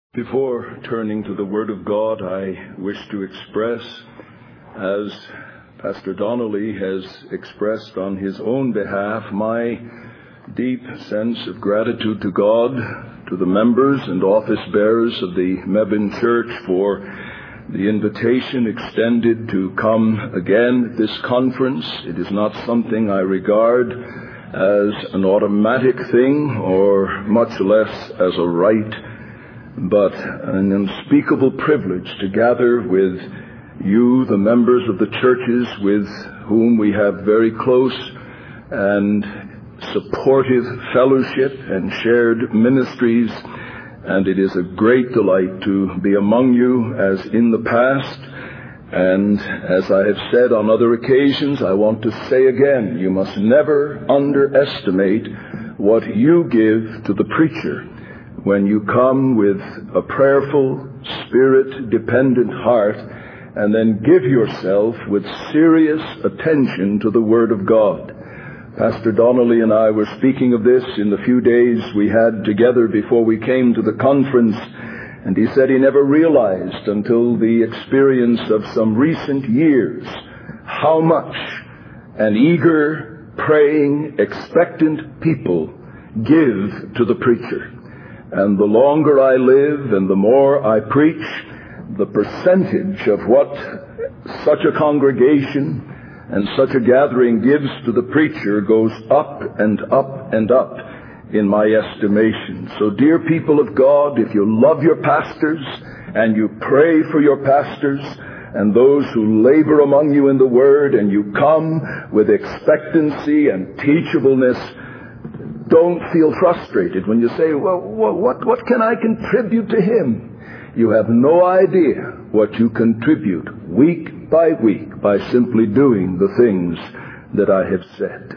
Before turning to the Word of God, I wish to express, as Pastor Donnelly has expressed on his own behalf, my deep sense of gratitude to God, to the members and office bearers of the Mebane Church for the invitation extended to come again at this conference. It is not something I regard as an automatic thing or much less as a right, but an unspeakable privilege to gather with you, the members of the churches with whom we have very close and supportive fellowship and shared ministries. And it is a great delight to be among you as in the past. And as I have said on other occasions, I want to say again, you must never underestimate what you give to the preacher when you come with a prayerful, Spirit-dependent heart, and then give yourself with serious attention to the Word of God. Pastor Donnelly and I were speaking of this in the few days we had together before we came to the conference, and he said he never realized until the experience of some recent years how much an eager, praying, expectant people give to the preacher. And the longer I live and the more I preach, the percentage of what such a congregation and such a gathering gives to the preacher goes up and up and up in my estimation. So, dear people of God, if you love your pastors and you pray for your pastors and those who labor among you in the Word, and you come with expectancy and teachableness, don't feel frustrated when you say, well, what can I contribute to him? You have no idea what you contribute week by week by simply doing the things that I have said.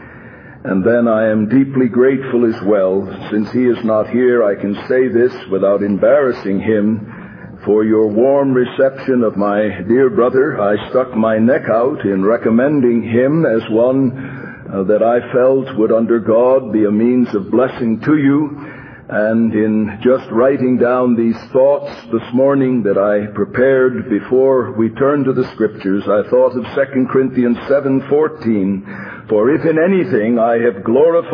And then I am deeply grateful as well, since he is not here, I can say this without embarrassing him, for your warm reception of my dear brother. I stuck my neck out in recommending him as one that I felt would under God be a means of blessing to you. And in just writing down these thoughts this morning that I prepared before we turned to the Scriptures, I thought of 2 Corinthians 7:14. For if in anything I have gloried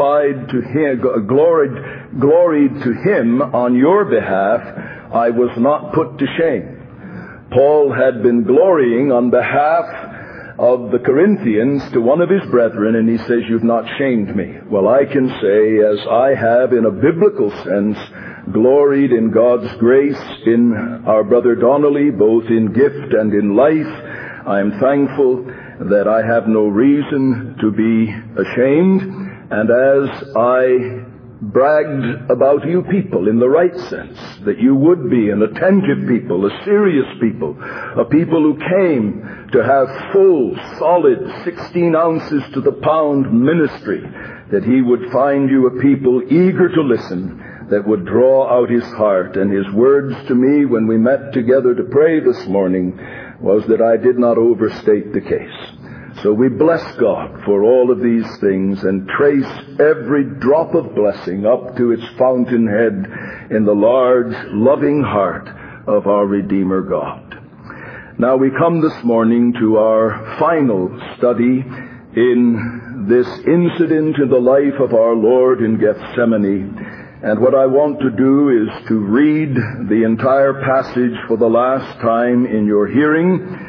to him on your behalf, I was not put to shame. Paul had been glorying on behalf of the Corinthians to one of his brethren, and he says, you've not shamed me. Well, I can say, as I have in a biblical sense gloried in God's grace in our brother Donnelly, both in gift and in life, I am thankful that I have no reason to be ashamed. And as I bragged about you people in the right sense, that you would be an attentive people, a serious people, a people who came to have full, solid 16 ounces to the pound ministry, that he would find you a people eager to listen, that would draw out his heart. And his words to me when we met together to pray this morning was that I did not overstate the case. So we bless God for all of these things and trace every drop of blessing up to its fountainhead in the large, loving heart of our Redeemer God. Now we come this morning to our final study in this incident in the life of our Lord in Gethsemane. And what I want to do is to read the entire passage for the last time in your hearing,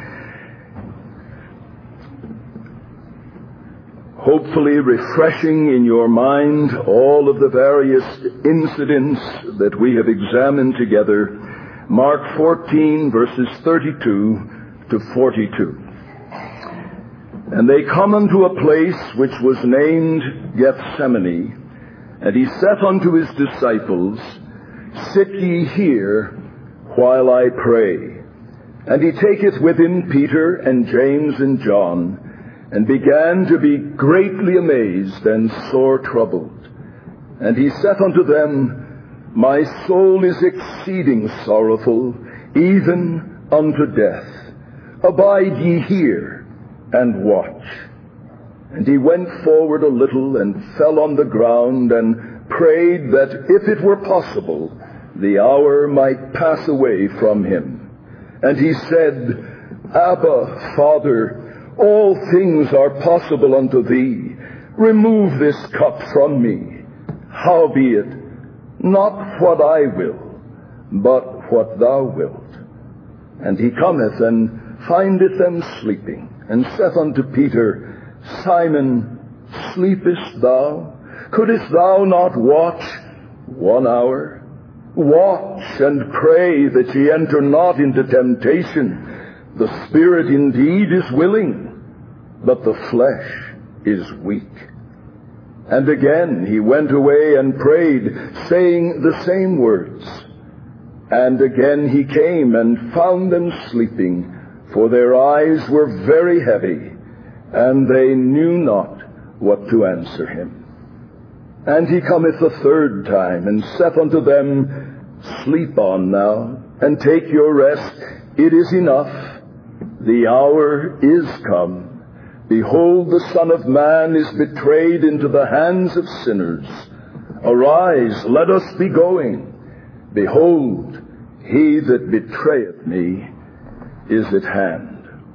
hopefully refreshing in your mind all of the various incidents that we have examined together. Mark 14, verses 32 to 42. And they come unto a place which was named Gethsemane, and he saith unto his disciples, Sit ye here while I pray. And he taketh with him Peter and James and John, and began to be greatly amazed and sore troubled. And he saith unto them, My soul is exceeding sorrowful, even unto death. Abide ye here, and watch. And he went forward a little, and fell on the ground, and prayed that if it were possible, the hour might pass away from him. And he said, Abba, Father, all things are possible unto thee. Remove this cup from me. Howbeit, not what I will, but what thou wilt. And he cometh and findeth them sleeping, and saith unto Peter, Simon, sleepest thou? Couldest thou not watch 1 hour? Watch and pray that ye enter not into temptation. The spirit indeed is willing, but the flesh is weak. And again he went away and prayed, saying the same words. And again he came and found them sleeping, for their eyes were very heavy, and they knew not what to answer him. And he cometh the third time, and saith unto them, Sleep on now, and take your rest. It is enough. The hour is come. Behold, the Son of Man is betrayed into the hands of sinners. Arise, let us be going. Behold, he that betrayeth me is at hand.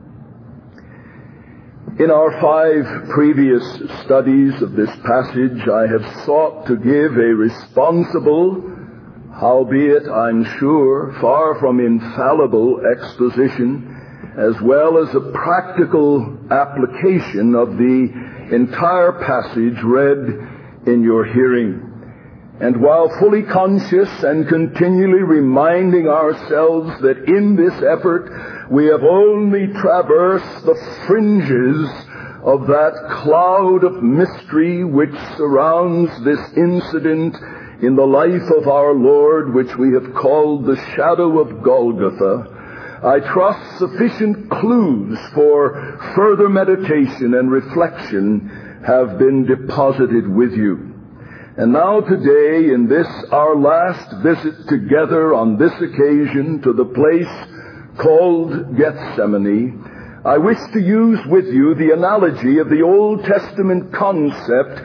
In our 5 previous studies of this passage, I have sought to give a responsible, howbeit, I'm sure, far from infallible exposition, as well as a practical application of the entire passage read in your hearing. And while fully conscious and continually reminding ourselves that in this effort we have only traversed the fringes of that cloud of mystery which surrounds this incident in the life of our Lord, which we have called the shadow of Golgotha, I trust sufficient clues for further meditation and reflection have been deposited with you. And now today, in this our last visit together on this occasion to the place called Gethsemane, I wish to use with you the analogy of the Old Testament concept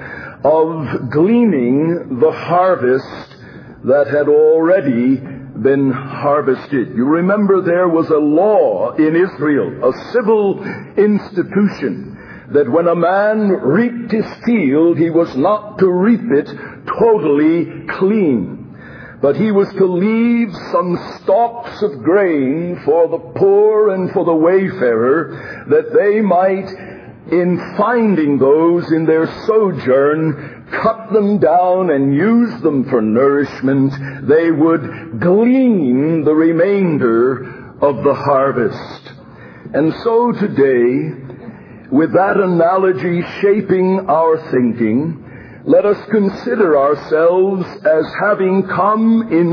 of gleaning the harvest that had already been harvested. You remember there was a law in Israel, a civil institution, that when a man reaped his field, he was not to reap it totally clean, but he was to leave some stalks of grain for the poor and for the wayfarer, that they might, in finding those in their sojourn, cut them down and use them for nourishment. They would glean the remainder of the harvest. And so today, with that analogy shaping our thinking, let us consider ourselves as having come in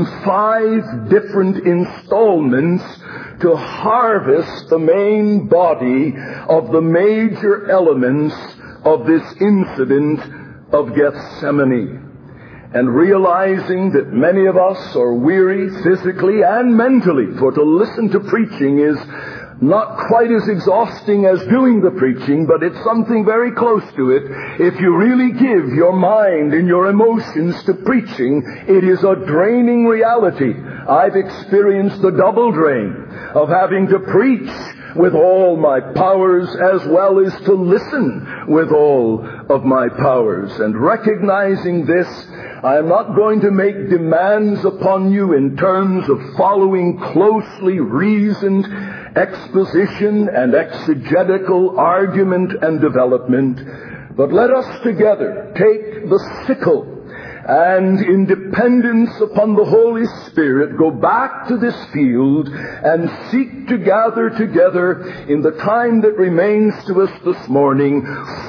5 different installments to harvest the main body of the major elements of this incident of Gethsemane. And realizing that many of us are weary physically and mentally, for to listen to preaching is not quite as exhausting as doing the preaching, but it's something very close to it. If you really give your mind and your emotions to preaching, it is a draining reality. I've experienced the double drain of having to preach with all my powers as well as to listen with all of my powers. And recognizing this, I am not going to make demands upon you in terms of following closely reasoned exposition and exegetical argument and development, but let us together take the sickle and in dependence upon the Holy Spirit go back to this field and seek to gather together in the time that remains to us this morning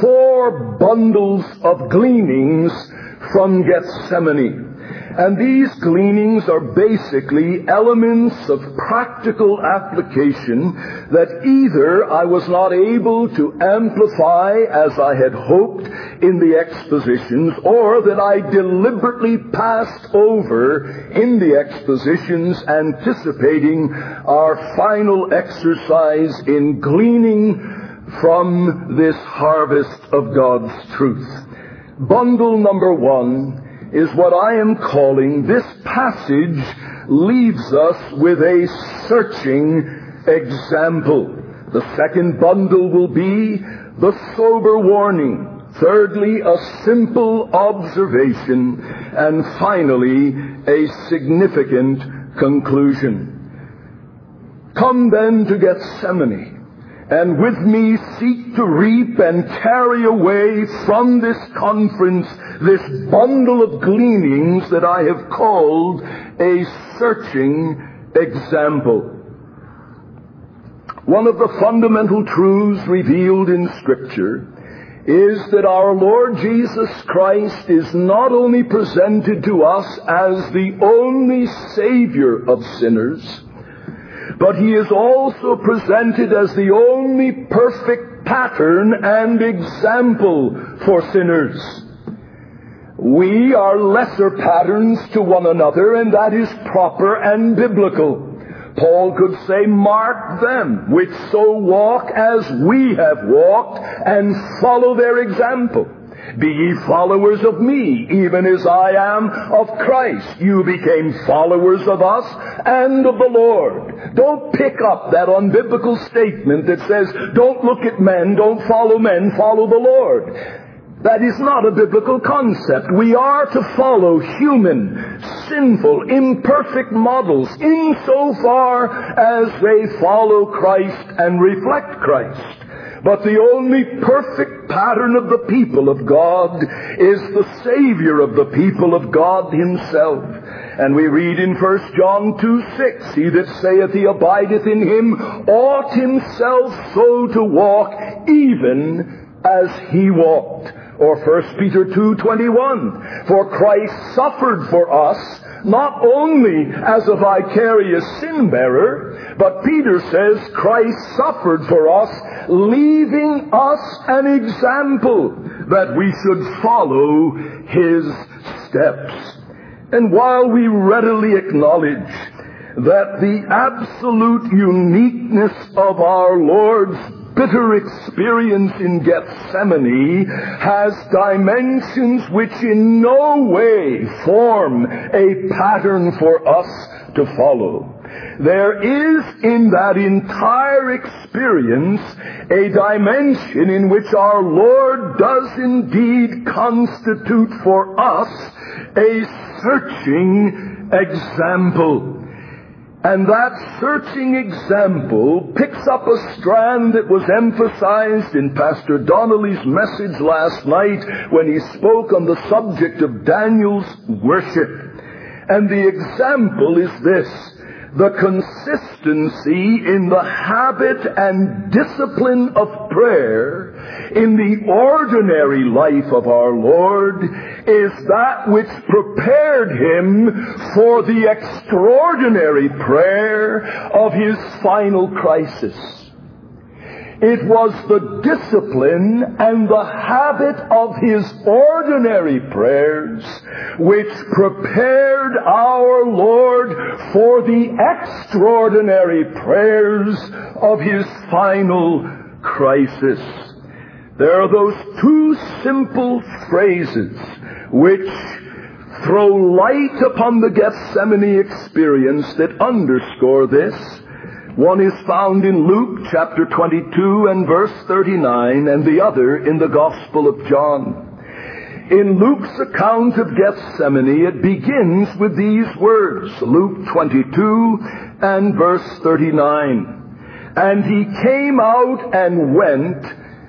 4 bundles of gleanings from Gethsemane. And these gleanings are basically elements of practical application that either I was not able to amplify as I had hoped in the expositions, or that I deliberately passed over in the expositions, anticipating our final exercise in gleaning from this harvest of God's truth. Bundle number 1 is what I am calling, this passage leaves us with a searching example. The second bundle will be the sober warning. Thirdly, a simple observation. And finally, a significant conclusion. Come then to Gethsemane, and with me seek to reap and carry away from this conference this bundle of gleanings that I have called a searching example. One of the fundamental truths revealed in Scripture is that our Lord Jesus Christ is not only presented to us as the only Savior of sinners, but He is also presented as the only perfect pattern and example for sinners. We are lesser patterns to one another, and that is proper and biblical. Paul could say, mark them which so walk as we have walked, and follow their example. Be ye followers of me, even as I am of Christ. You became followers of us and of the Lord. Don't pick up that unbiblical statement that says, don't look at men, don't follow men, follow the Lord. That is not a biblical concept. We are to follow human, sinful, imperfect models insofar as they follow Christ and reflect Christ. But the only perfect pattern of the people of God is the Savior of the people of God Himself. And we read in 1 John 2:6, He that saith he abideth in Him ought himself so to walk, even as He walked. Or 1 Peter 2:21, for Christ suffered for us, not only as a vicarious sin-bearer, but Peter says Christ suffered for us, leaving us an example that we should follow His steps. And while we readily acknowledge that the absolute uniqueness of our Lord's bitter experience in Gethsemane has dimensions which in no way form a pattern for us to follow, there is in that entire experience a dimension in which our Lord does indeed constitute for us a searching example. And that searching example picks up a strand that was emphasized in Pastor Donnelly's message last night when he spoke on the subject of Daniel's worship. And the example is this: the consistency in the habit and discipline of prayer in the ordinary life of our Lord is that which prepared Him for the extraordinary prayer of His final crisis. It was the discipline and the habit of His ordinary prayers which prepared our Lord for the extraordinary prayers of His final crisis. There are those two simple phrases which throw light upon the Gethsemane experience that underscore this. One is found in Luke chapter 22 and verse 39, and the other in the Gospel of John. In Luke's account of Gethsemane, it begins with these words, Luke 22 and verse 39. And He came out and went,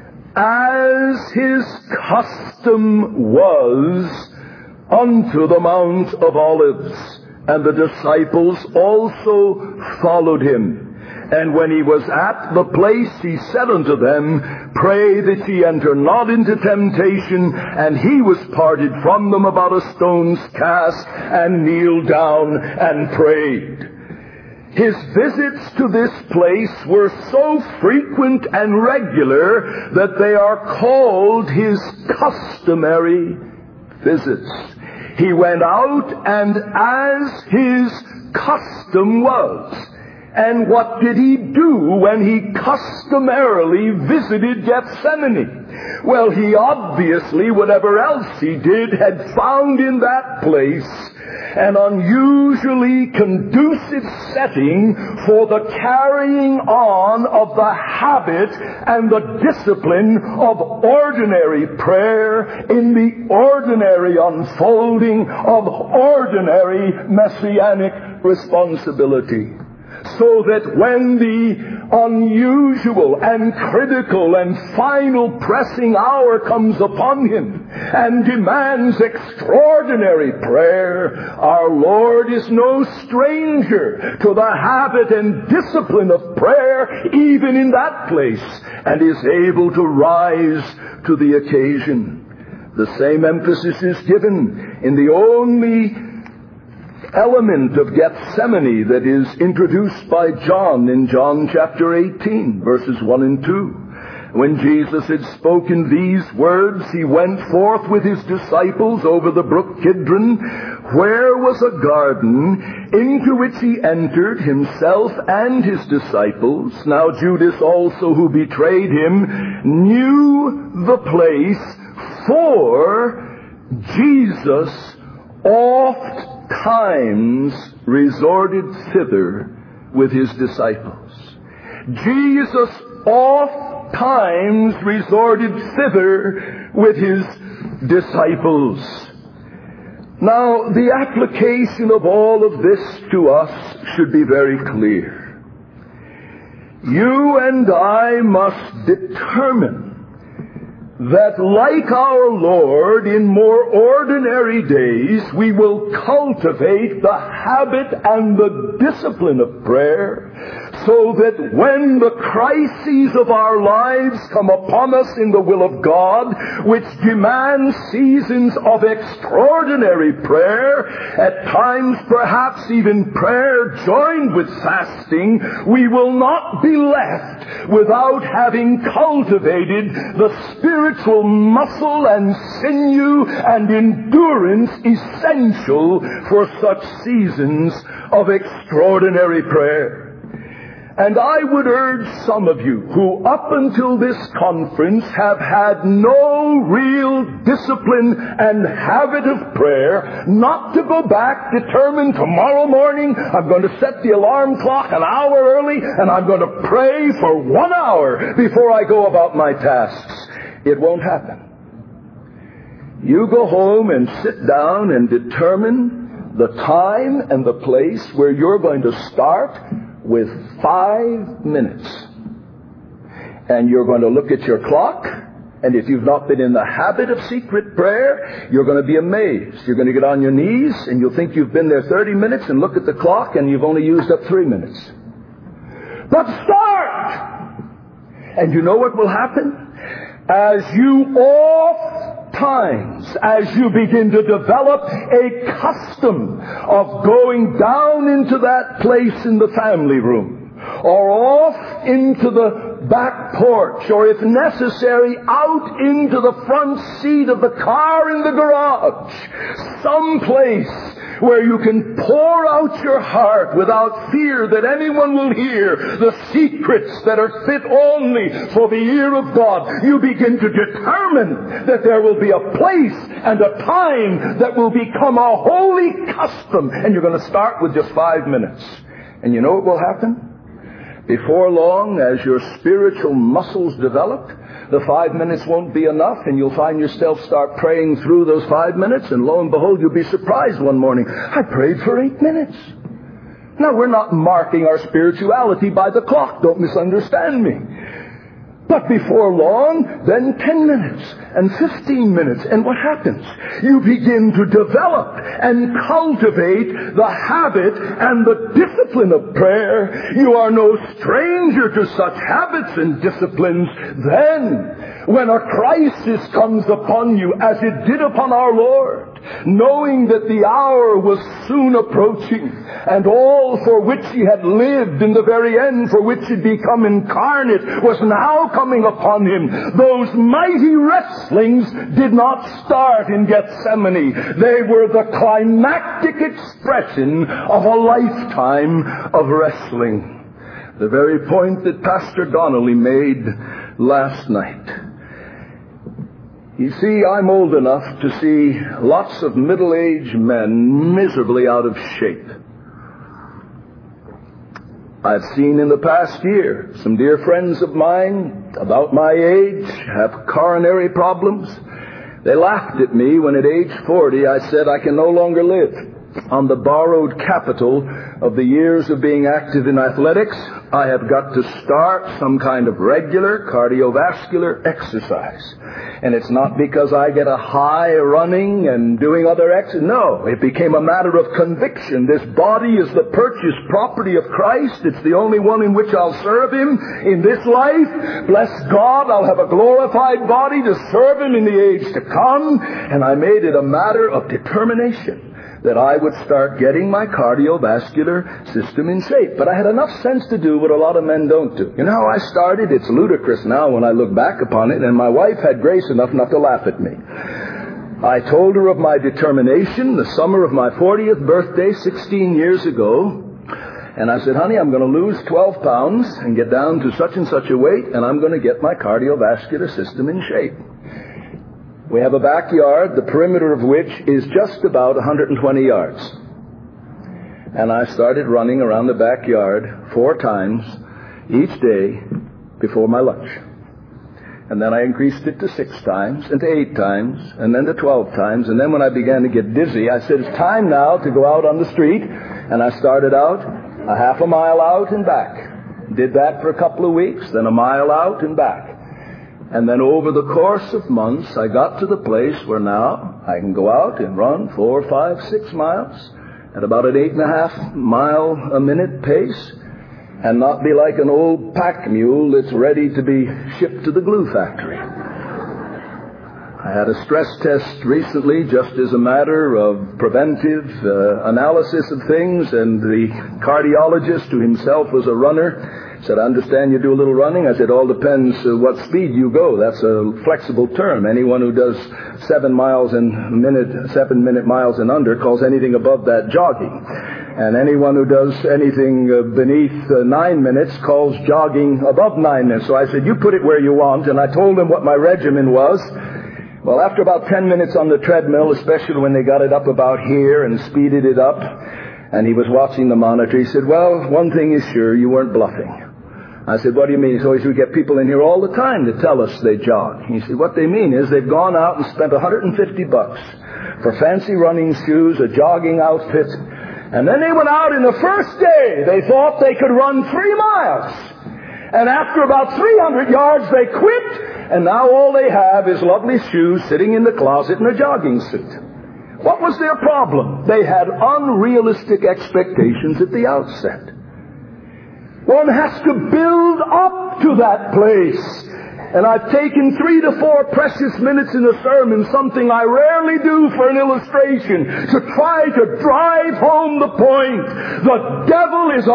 as His custom was, unto the Mount of Olives. And the disciples also followed Him. And when He was at the place, He said unto them, Pray that ye enter not into temptation. And He was parted from them about a stone's cast, and kneeled down and prayed. His visits to this place were so frequent and regular that they are called His customary visits. He went out, and as His custom was. And what did He do when He customarily visited Gethsemane? Well, he obviously, whatever else he did, had found in that place an unusually conducive setting for the carrying on of the habit and the discipline of ordinary prayer in the ordinary unfolding of ordinary messianic responsibility. So that when the unusual and critical and final pressing hour comes upon him and demands extraordinary prayer, our Lord is no stranger to the habit and discipline of prayer even in that place, and is able to rise to the occasion. The same emphasis is given in the only element of Gethsemane that is introduced by John in John chapter 18, verses 1 and 2. When Jesus had spoken these words, he went forth with his disciples over the brook Kidron, where was a garden, into which he entered himself and his disciples. Now Judas also, who betrayed him, knew the place, for Jesus oft times resorted thither with his disciples. Jesus oft times resorted thither with his disciples. Now, the application of all of this to us should be very clear. You and I must determine that like our Lord in more ordinary days, we will cultivate the habit and the discipline of prayer, so that when the crises of our lives come upon us in the will of God, which demand seasons of extraordinary prayer, at times perhaps even prayer joined with fasting, we will not be left without having cultivated the spiritual muscle and sinew and endurance essential for such seasons of extraordinary prayer. And I would urge some of you who up until this conference have had no real discipline and habit of prayer not to go back determined tomorrow morning I'm going to set the alarm clock an hour early and I'm going to pray for 1 hour before I go about my tasks. It won't happen. You go home and sit down and determine the time and the place where you're going to start with 5 minutes. And you're going to look at your clock, and if you've not been in the habit of secret prayer, you're going to be amazed. You're going to get on your knees, and you'll think you've been there 30 minutes, and look at the clock, and you've only used up 3 minutes. But start! And you know what will happen? As you as you begin to develop a custom of going down into that place in the family room, or off into the back porch, or if necessary, out into the front seat of the car in the garage, someplace where you can pour out your heart without fear that anyone will hear the secrets that are fit only for the ear of God. You begin to determine that there will be a place and a time that will become a holy custom, and you're going to start with just 5 minutes. And you know what will happen? Before long, as your spiritual muscles develop, the 5 minutes won't be enough, and you'll find yourself start praying through those 5 minutes, and lo and behold, you'll be surprised one morning. I prayed for 8 minutes. Now, we're not marking our spirituality by the clock. Don't misunderstand me. But before long, then 10 minutes and 15 minutes. And what happens? You begin to develop and cultivate the habit and the discipline of prayer. You are no stranger to such habits and disciplines. Then, when a crisis comes upon you, as it did upon our Lord, knowing that the hour was soon approaching, and all for which he had lived in the very end, for which he'd become incarnate, was now coming upon him, those mighty wrestlings did not start in Gethsemane. They were the climactic expression of a lifetime of wrestling. The very point that Pastor Donnelly made last night. You see, I'm old enough to see lots of middle-aged men miserably out of shape. I've seen in the past year some dear friends of mine about my age have coronary problems. They laughed at me when at age 40 I said I can no longer live on the borrowed capital of the years of being active in athletics. I have got to start some kind of regular cardiovascular exercise. And it's not because I get a high running and doing other exercises. No, it became a matter of conviction. This body is the purchased property of Christ. It's the only one in which I'll serve Him in this life. Bless God, I'll have a glorified body to serve Him in the age to come. And I made it a matter of determination that I would start getting my cardiovascular system in shape. But I had enough sense to do what a lot of men don't do. You know how I started? It's ludicrous now when I look back upon it, and my wife had grace enough not to laugh at me. I told her of my determination the summer of my 40th birthday 16 years ago, and I said, honey, I'm going to lose 12 pounds and get down to such and such a weight, and I'm going to get my cardiovascular system in shape. We have a backyard, the perimeter of which is just about 120 yards. And I started running around the backyard 4 times each day before my lunch. And then I increased it to 6 times, and to 8 times, and then to 12 times. And then when I began to get dizzy, I said, it's time now to go out on the street. And I started out a half a mile out and back. Did that for a couple of weeks, then a mile out and back. And then over the course of months, I got to the place where now I can go out and run 4, 5, 6 miles at about an 8.5 mile a minute pace and not be like an old pack mule that's ready to be shipped to the glue factory. I had a stress test recently just as a matter of preventive analysis of things, and the cardiologist, who himself was a runner, said, I understand you do a little running. I said, all depends what speed you go. That's a flexible term. Anyone who does 7 minute miles and under calls anything above that jogging. And anyone who does anything beneath 9 minutes calls jogging above 9 minutes. So I said, you put it where you want. And I told him what my regimen was. Well, after about 10 minutes on the treadmill, especially when they got it up about here and speeded it up, and he was watching the monitor, he said, well, one thing is sure, you weren't bluffing. I said, what do you mean? He said, we get people in here all the time to tell us they jog. He said, what they mean is they've gone out and spent $150 for fancy running shoes, a jogging outfit, and then they went out in the first day. They thought they could run 3 miles. And after about 300 yards, they quit, and now all they have is lovely shoes sitting in the closet and a jogging suit. What was their problem? They had unrealistic expectations at the outset. One has to build up to that place. And I've taken 3 to 4 precious minutes in a sermon, something I rarely do for an illustration, to try to drive home the point. The devil is a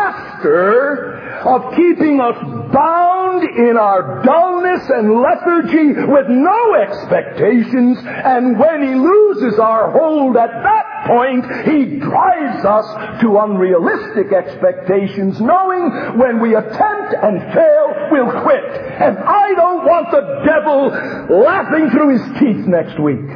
master of keeping us bound in our dullness and lethargy with no expectations, and when he loses our hold at that point, he drives us to unrealistic expectations, knowing when we attempt and fail, we'll quit. And I don't want the devil laughing through his teeth next week.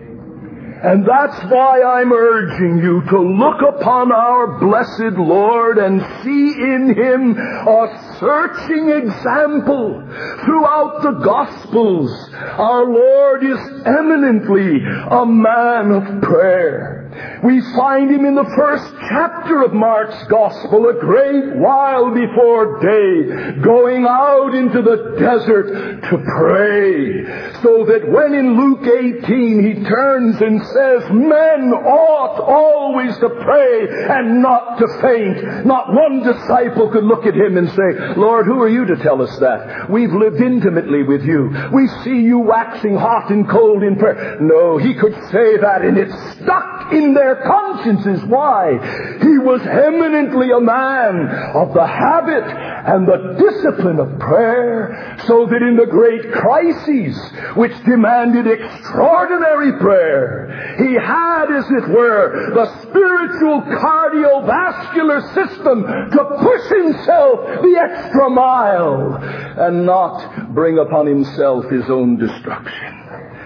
And that's why I'm urging you to look upon our blessed Lord and see in Him a searching example. Throughout the Gospels, our Lord is eminently a man of prayer. We find Him in the first chapter of Mark's Gospel, a great while before day, going out into the desert to pray. So that when in Luke 18 He turns and says, men ought always to pray and not to faint. Not one disciple could look at Him and say, Lord, who are you to tell us that? We've lived intimately with you. We see you waxing hot and cold in prayer. No, He could say that, and it stuck in their consciences. Why? He was eminently a man of the habit and the discipline of prayer, so that in the great crises which demanded extraordinary prayer, he had, as it were, the spiritual cardiovascular system to push himself the extra mile and not bring upon himself his own destruction.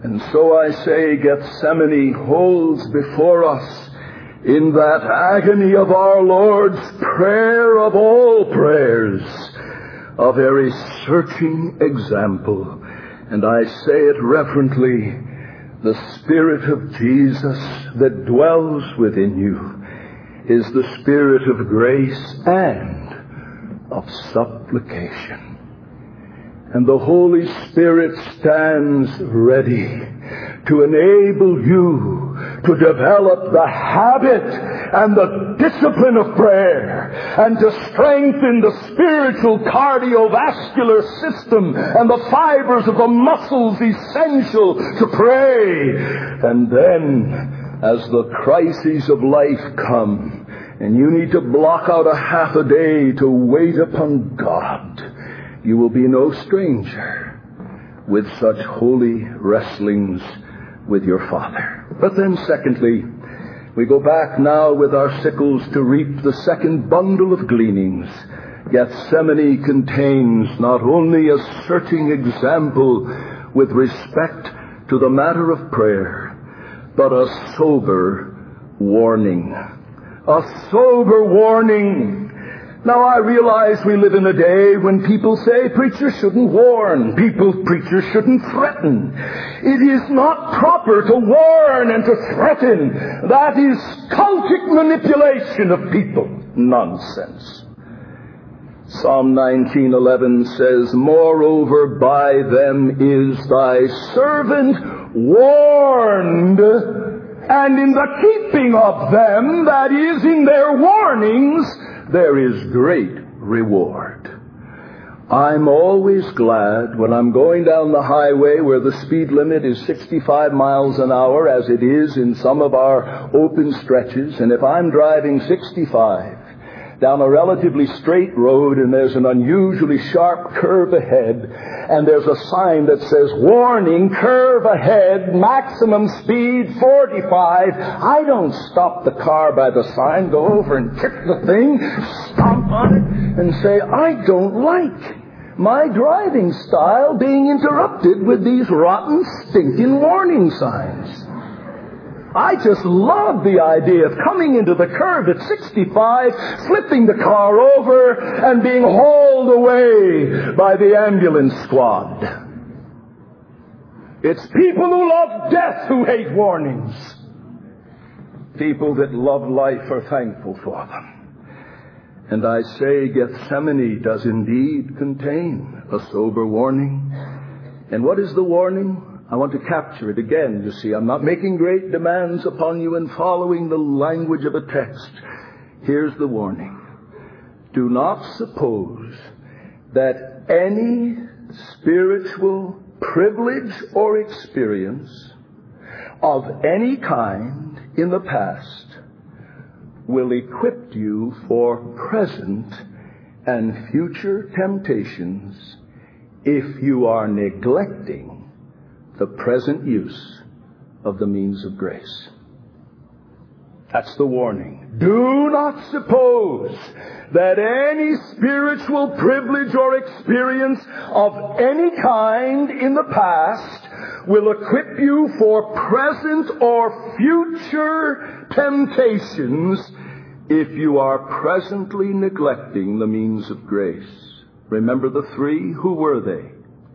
And so I say Gethsemane holds before us in that agony of our Lord's prayer of all prayers, a very searching example. And I say it reverently, the Spirit of Jesus that dwells within you is the Spirit of grace and of supplication. And the Holy Spirit stands ready to enable you to develop the habit and the discipline of prayer and to strengthen the spiritual cardiovascular system and the fibers of the muscles essential to pray. And then, as the crises of life come and you need to block out a half a day to wait upon God, you will be no stranger with such holy wrestlings with your Father. But then secondly, we go back now with our sickles to reap the second bundle of gleanings. Gethsemane contains not only a searching example with respect to the matter of prayer, but a sober warning. A sober warning. Now, I realize we live in a day when people say preachers shouldn't warn. Preachers shouldn't threaten. It is not proper to warn and to threaten. That is cultic manipulation of people. Nonsense. Psalm 19:11 says, "Moreover, by them is thy servant warned, and in the keeping of them, that is, in their warnings, there is great reward." I'm always glad when I'm going down the highway where the speed limit is 65 miles an hour, as it is in some of our open stretches, and if I'm driving 65 down a relatively straight road and there's an unusually sharp curve ahead, and there's a sign that says, "Warning, curve ahead, maximum speed 45. I don't stop the car by the sign, go over and kick the thing, stomp on it, and say, "I don't like my driving style being interrupted with these rotten, stinking warning signs." I just love the idea of coming into the curve at 65, flipping the car over, and being hauled away by the ambulance squad. It's people who love death who hate warnings. People that love life are thankful for them. And I say Gethsemane does indeed contain a sober warning. And what is the warning? I want to capture it again, you see. I'm not making great demands upon you in following the language of a text. Here's the warning. Do not suppose that any spiritual privilege or experience of any kind in the past will equip you for present and future temptations if you are neglecting the present use of the means of grace. That's the warning. Do not suppose that any spiritual privilege or experience of any kind in the past will equip you for present or future temptations if you are presently neglecting the means of grace. Remember the three? Who were they?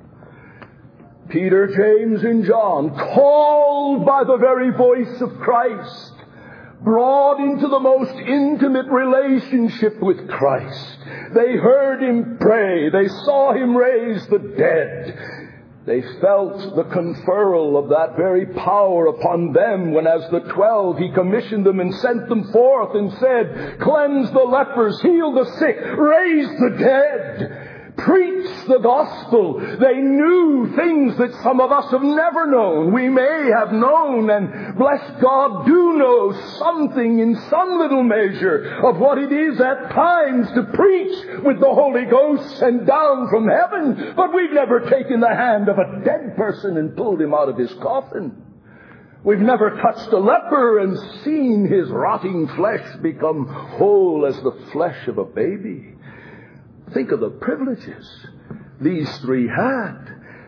Peter, James, and John, called by the very voice of Christ, brought into the most intimate relationship with Christ. They heard him pray. They saw him raise the dead. They felt the conferral of that very power upon them when, as the 12, he commissioned them and sent them forth and said, "Cleanse the lepers, heal the sick, raise the dead." Preach the gospel. They knew things that some of us have never known. We may have known, and bless God, do know something in some little measure of what it is at times to preach with the Holy Ghost sent down from heaven. But we've never taken the hand of a dead person and pulled him out of his coffin. We've never touched a leper and seen his rotting flesh become whole as the flesh of a baby. Think of the privileges these three had.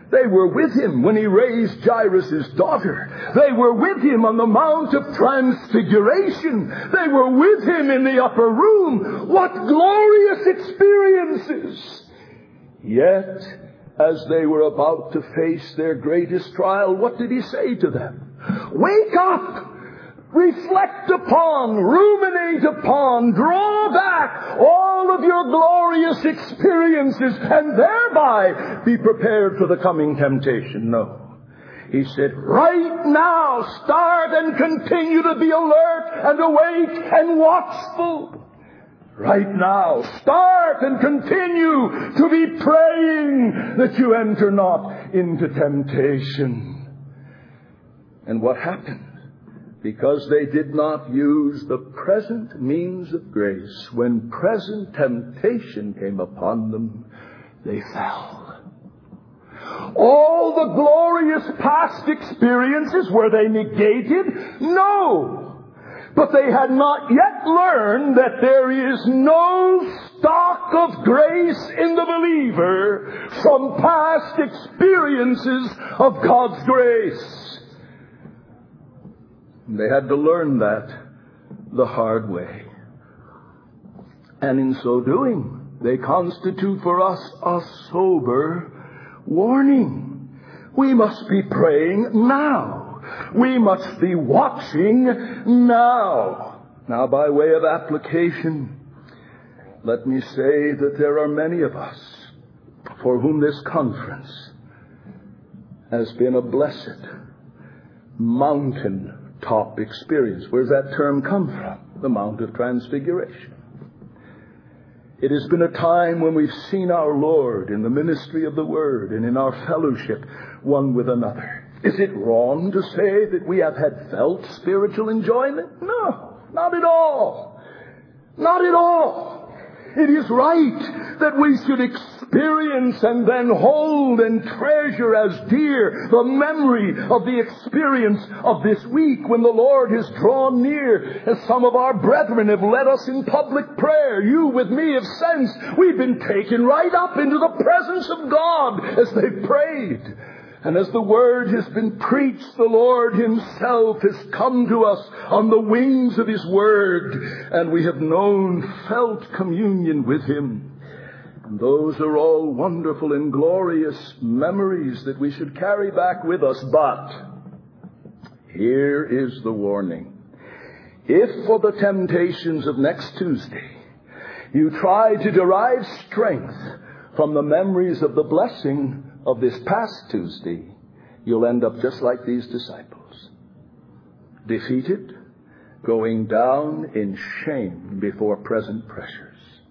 They were with him when he raised Jairus' daughter. They were with him on the Mount of Transfiguration. They were with him in the upper room. What glorious experiences! Yet, as they were about to face their greatest trial, what did he say to them? Wake up! Reflect upon, ruminate upon, draw back all of your glorious experiences and thereby be prepared for the coming temptation. No. He said, right now, start and continue to be alert and awake and watchful. Right now, start and continue to be praying that you enter not into temptation. And what happened? Because they did not use the present means of grace, when present temptation came upon them, they fell. All the glorious past experiences, were they negated? No. But they had not yet learned that there is no stock of grace in the believer from past experiences of God's grace. They had to learn that the hard way. And in so doing, they constitute for us a sober warning. We must be praying now. We must be watching now. Now, by way of application, let me say that there are many of us for whom this conference has been a blessed mountain top experience. Where's that term come from? The Mount of Transfiguration. It has been a time when we've seen our Lord in the ministry of the Word and in our fellowship one with another. Is it wrong to say that we have had felt spiritual enjoyment? No, not at all. Not at all. It is right that we should experience and then hold and treasure as dear the memory of the experience of this week when the Lord has drawn near. As some of our brethren have led us in public prayer, you with me have sensed we've been taken right up into the presence of God as they prayed. And as the Word has been preached, the Lord Himself has come to us on the wings of His Word, and we have known, felt communion with Him. And those are all wonderful and glorious memories that we should carry back with us. But here is the warning. If for the temptations of next Tuesday you try to derive strength from the memories of the blessing of this past Tuesday, you'll end up just like these disciples. Defeated, going down in shame before present pressures.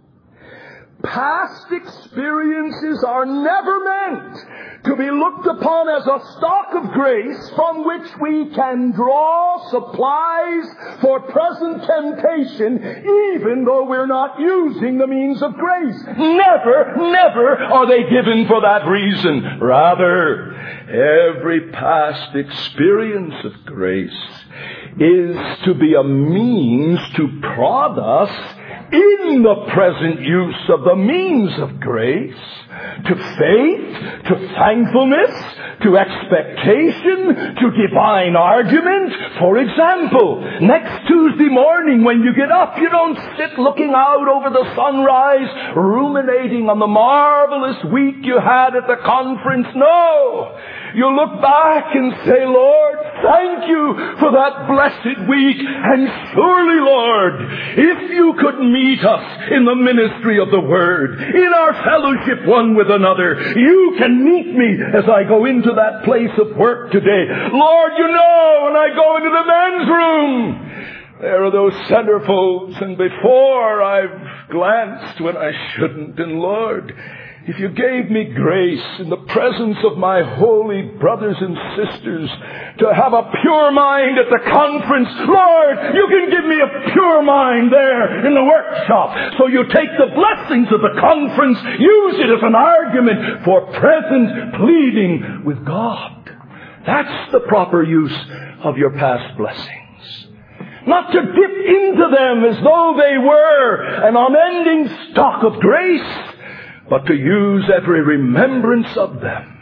Past experiences are never meant to be looked upon as a stock of grace from which we can draw supplies for present temptation, even though we're not using the means of grace. Never, never are they given for that reason. Rather, every past experience of grace is to be a means to prod us in the present use of the means of grace, to faith, to thankfulness, to expectation, to divine argument. For example, next Tuesday morning when you get up, you don't sit looking out over the sunrise, ruminating on the marvelous week you had at the conference. No! You look back and say, Lord, thank you for that blessed week. And surely, Lord, if you could meet us in the ministry of the Word, in our fellowship one with another, you can meet me as I go into that place of work today. Lord, you know, when I go into the men's room, there are those centerfolds, and before I've glanced when I shouldn't. And Lord, if you gave me grace in the presence of my holy brothers and sisters to have a pure mind at the conference, Lord, you can give me a pure mind there in the workshop. So you take the blessings of the conference, use it as an argument for present pleading with God. That's the proper use of your past blessings. Not to dip into them as though they were an unending stock of grace, but to use every remembrance of them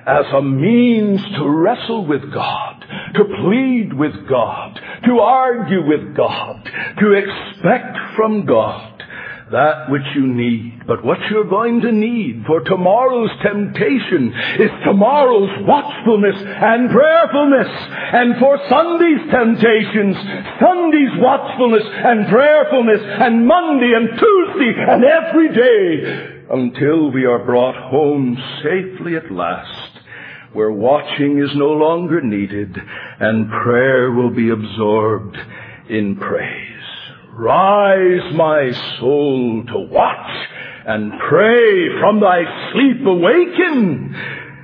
as a means to wrestle with God, to plead with God, to argue with God, to expect from God that which you need. But what you're going to need for tomorrow's temptation is tomorrow's watchfulness and prayerfulness. And for Sunday's temptations, Sunday's watchfulness and prayerfulness, and Monday and Tuesday and every day, until we are brought home safely at last, where watching is no longer needed and prayer will be absorbed in praise. Rise, my soul, to watch and pray. From thy sleep awaken.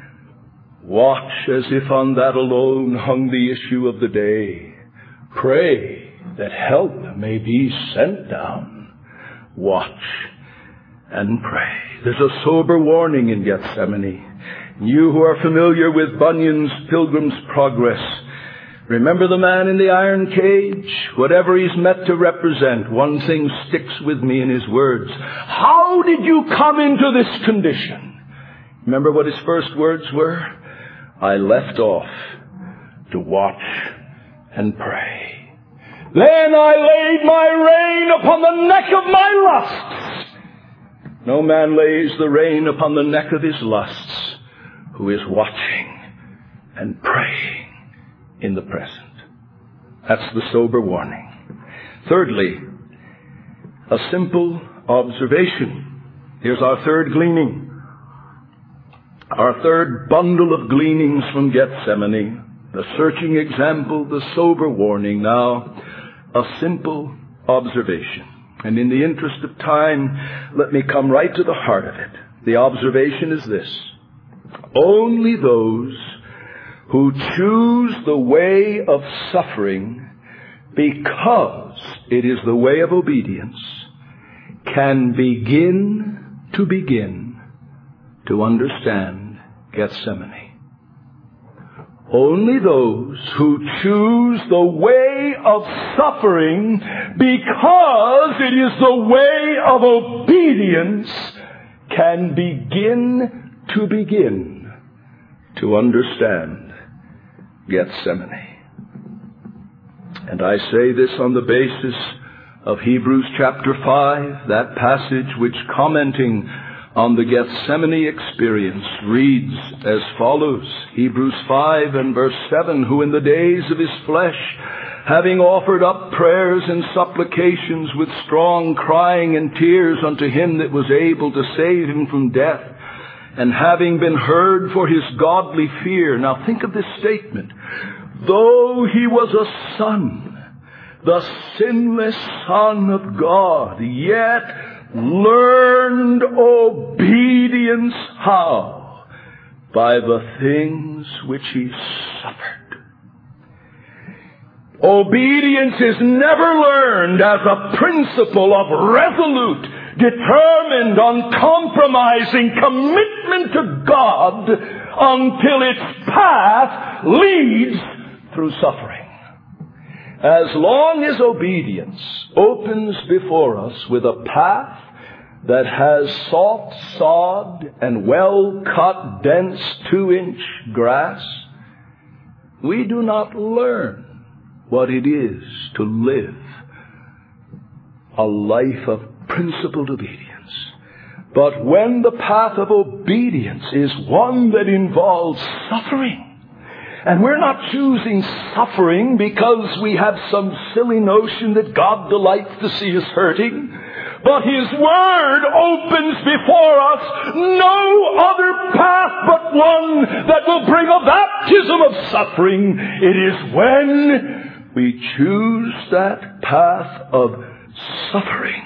Watch as if on that alone hung the issue of the day. Pray that help may be sent down. Watch and pray. There's a sober warning in Gethsemane. You who are familiar with Bunyan's Pilgrim's Progress, remember the man in the iron cage? Whatever he's meant to represent, one thing sticks with me in his words. How did you come into this condition? Remember what his first words were? I left off to watch and pray. Then I laid my rein upon the neck of my lusts. No man lays the rein upon the neck of his lusts who is watching and praying in the present. That's the sober warning. Thirdly, a simple observation. Here's our third gleaning. Our third bundle of gleanings from Gethsemane. The searching example, the sober warning. Now, a simple observation. And in the interest of time, let me come right to the heart of it. The observation is this. Only those who choose the way of suffering because it is the way of obedience can begin to understand Gethsemane. Only those who choose the way of suffering because it is the way of obedience can begin to understand Gethsemane. And I say this on the basis of Hebrews chapter 5, that passage which, commenting on the Gethsemane experience, reads as follows. Hebrews 5 and verse 7, who in the days of his flesh, having offered up prayers and supplications with strong crying and tears unto him that was able to save him from death, and having been heard for his godly fear. Now think of this statement. Though he was a son, the sinless Son of God, yet learned obedience. How? By the things which he suffered. Obedience is never learned as a principle of resolute, determined, uncompromising commitment to God until its path leads through suffering. As long as obedience opens before us with a path that has soft sod and well-cut, dense 2-inch grass, we do not learn what it is to live a life of principled obedience. But when the path of obedience is one that involves suffering, and we're not choosing suffering because we have some silly notion that God delights to see us hurting, but His Word opens before us no other path but one that will bring a baptism of suffering. It is when we choose that path of suffering,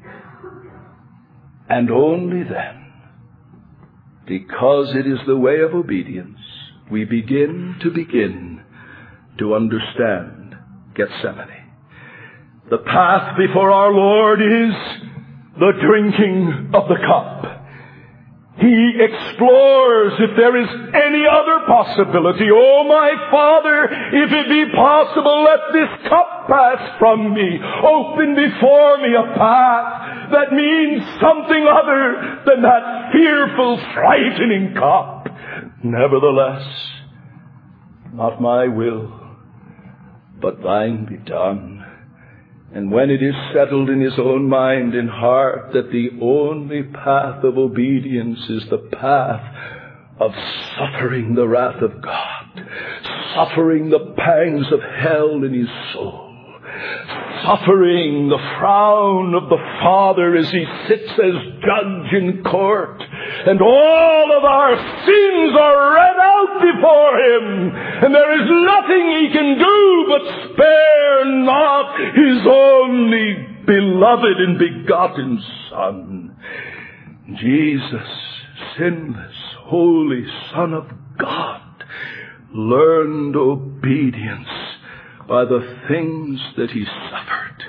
and only then, because it is the way of obedience, we begin to understand Gethsemane. The path before our Lord is the drinking of the cup. He explores if there is any other possibility. Oh, my Father, if it be possible, let this cup pass from me. Open before me a path that means something other than that fearful, frightening cup. Nevertheless, not my will, but thine be done. And when it is settled in his own mind and heart that the only path of obedience is the path of suffering the wrath of God, suffering the pangs of hell in his soul, suffering the frown of the Father as he sits as judge in court, and all of our sins are read out before him, and there is nothing he can do but spare not his only beloved and begotten Son. Jesus, sinless, holy Son of God, learned obedience by the things that he suffered.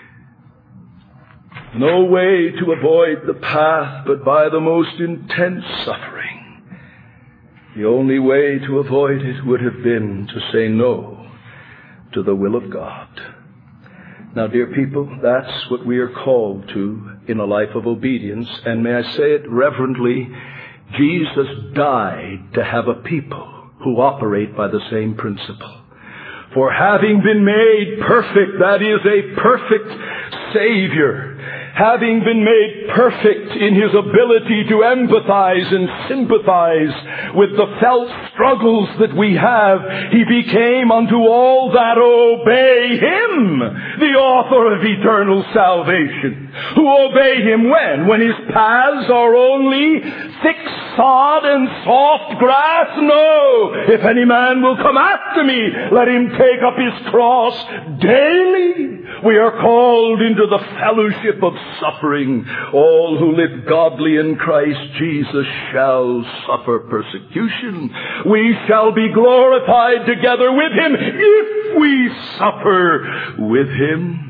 No way to avoid the path but by the most intense suffering. The only way to avoid it would have been to say no to the will of God. Now, dear people, that's what we are called to in a life of obedience. And may I say it reverently, Jesus died to have a people who operate by the same principle. For having been made perfect, that is, a perfect Savior, having been made perfect in his ability to empathize and sympathize with the felt struggles that we have, he became unto all that obey him, the author of eternal salvation. Who obey him when? When his paths are only thick sod and soft grass? No. If any man will come after me, let him take up his cross daily. We are called into the fellowship of suffering. All who live godly in Christ Jesus shall suffer persecution. We shall be glorified together with him if we suffer with him.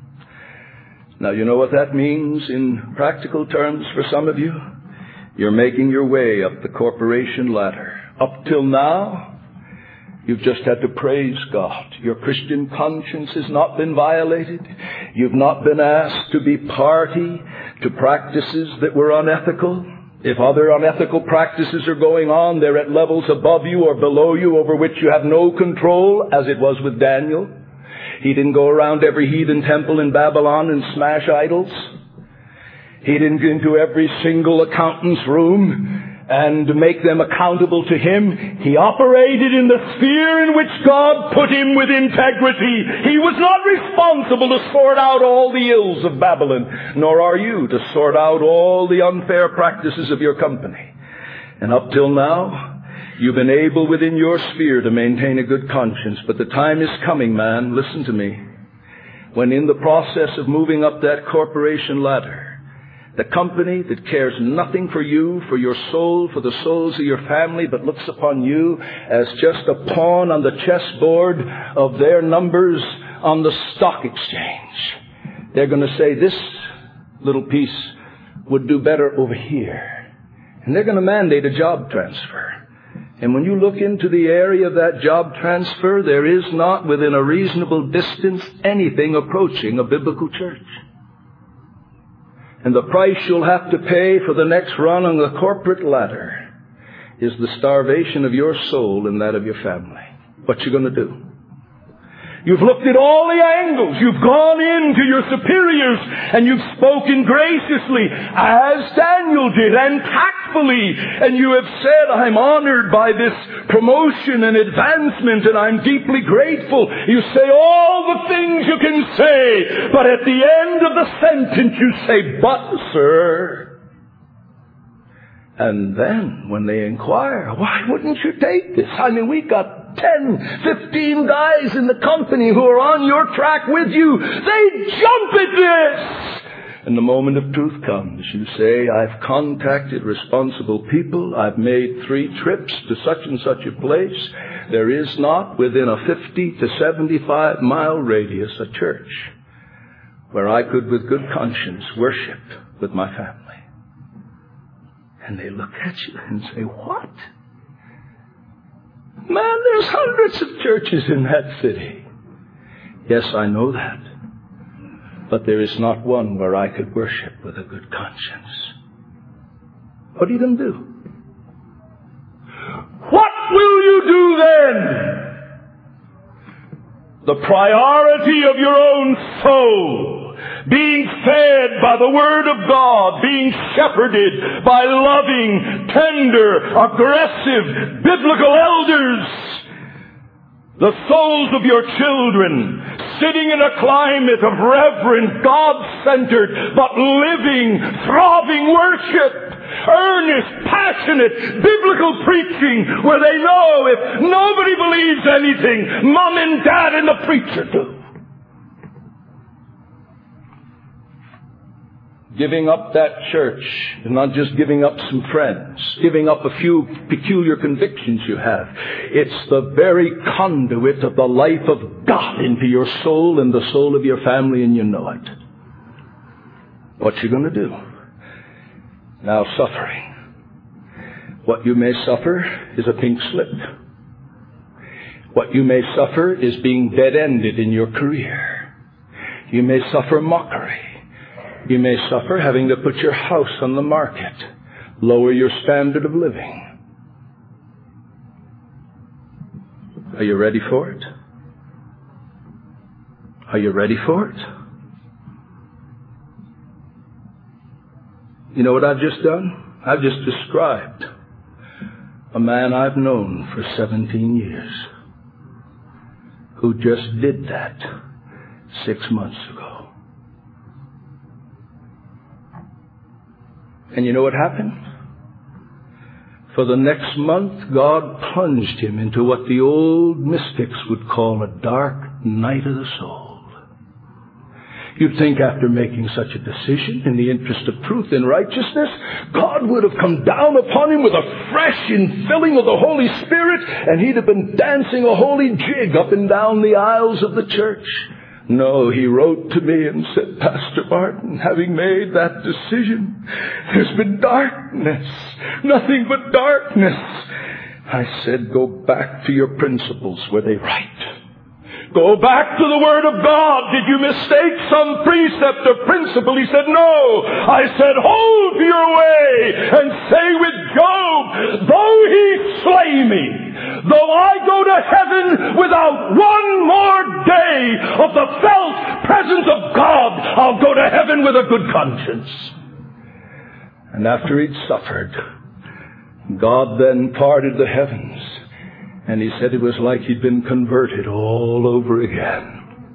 Now, you know what that means in practical terms for some of you? You're making your way up the corporation ladder. Up till now, you've just had to praise God. Your Christian conscience has not been violated. You've not been asked to be party to practices that were unethical. If other unethical practices are going on, they're at levels above you or below you over which you have no control, as it was with Daniel. He didn't go around every heathen temple in Babylon and smash idols. He didn't go into every single accountant's room and make them accountable to him. He operated in the sphere in which God put him with integrity. He was not responsible to sort out all the ills of Babylon, nor are you to sort out all the unfair practices of your company. And up till now, you've been able within your sphere to maintain a good conscience. But the time is coming, man, listen to me, when in the process of moving up that corporation ladder, the company that cares nothing for you, for your soul, for the souls of your family, but looks upon you as just a pawn on the chessboard of their numbers on the stock exchange. They're going to say, this little piece would do better over here. And they're going to mandate a job transfer. And when you look into the area of that job transfer, there is not within a reasonable distance anything approaching a biblical church. And the price you'll have to pay for the next run on the corporate ladder is the starvation of your soul and that of your family. What you going to do? You've looked at all the angles. You've gone in to your superiors and you've spoken graciously, as Daniel did, and tactfully. And you have said, I'm honored by this promotion and advancement, and I'm deeply grateful. You say all the things you can say, but at the end of the sentence you say, but, sir. And then when they inquire, why wouldn't you take this? I mean, we've got 10, 15 guys in the company who are on your track with you. They jump at this. And the moment of truth comes. You say, I've contacted responsible people. I've made 3 trips to such and such a place. There is not within a 50 to 75 mile radius a church where I could with good conscience worship with my family. And they look at you and say, what? Man, there's hundreds of churches in that city. Yes, I know that. But there is not one where I could worship with a good conscience. What are you going to do? will you do then? The priority of your own soul, being fed by the Word of God, being shepherded by loving, tender, aggressive, biblical elders, the souls of your children, sitting in a climate of reverent, God-centered, but living, throbbing worship, earnest, passionate, biblical preaching, where they know if nobody believes anything, Mom and Dad and the preacher do. Giving up that church is not just giving up some friends, giving up a few peculiar convictions you have. It's the very conduit of the life of God into your soul and the soul of your family, and you know it. What you going to do? Now, suffering. What you may suffer is a pink slip. What you may suffer is being dead-ended in your career. You may suffer mockery. You may suffer having to put your house on the market, lower your standard of living. Are you ready for it? Are you ready for it? You know what I've just done? I've just described a man I've known for 17 years who just did that 6 months ago. And you know what happened? For the next month, God plunged him into what the old mystics would call a dark night of the soul. You'd think after making such a decision in the interest of truth and righteousness, God would have come down upon him with a fresh infilling of the Holy Spirit, and he'd have been dancing a holy jig up and down the aisles of the church. No, he wrote to me and said, Pastor Martin, having made that decision, there's been darkness, nothing but darkness. I said, go back to your principles where they write. Go back to the Word of God. Did you mistake some precept or principle? He said, no. I said, hold to your way and say with Job, though he slay me, though I go to heaven without one more day of the felt presence of God, I'll go to heaven with a good conscience. And after he'd suffered, God then parted the heavens. And he said it was like he'd been converted all over again.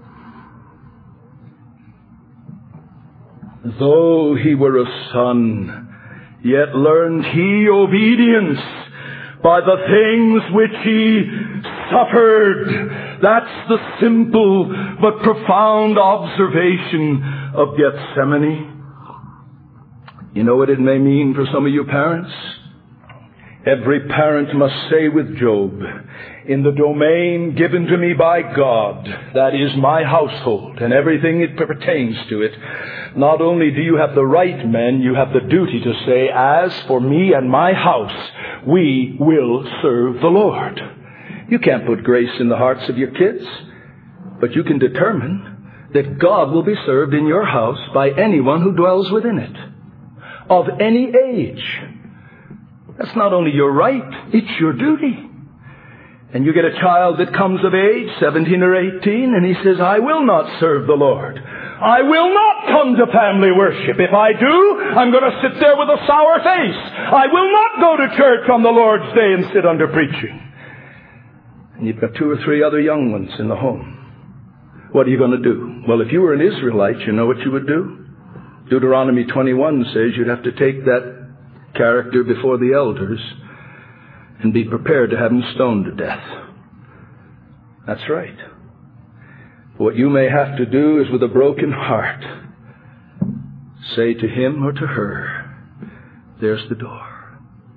Though he were a son, yet learned he obedience by the things which he suffered. That's the simple but profound observation of Gethsemane. You know what it may mean for some of you parents? Every parent must say with Job, in the domain given to me by God, that is my household and everything it pertains to it, not only do you have the right, men, you have the duty to say, as for me and my house, we will serve the Lord. You can't put grace in the hearts of your kids, but you can determine that God will be served in your house by anyone who dwells within it, of any age. That's not only your right, it's your duty. And you get a child that comes of age, 17 or 18, and he says, I will not serve the Lord. I will not come to family worship. If I do, I'm going to sit there with a sour face. I will not go to church on the Lord's Day and sit under preaching. And you've got 2 or 3 other young ones in the home. What are you going to do? Well, if you were an Israelite, you know what you would do? Deuteronomy 21 says you'd have to take that character before the elders and be prepared to have him stoned to death. That's right. What you may have to do is with a broken heart say to him or to her, there's the door.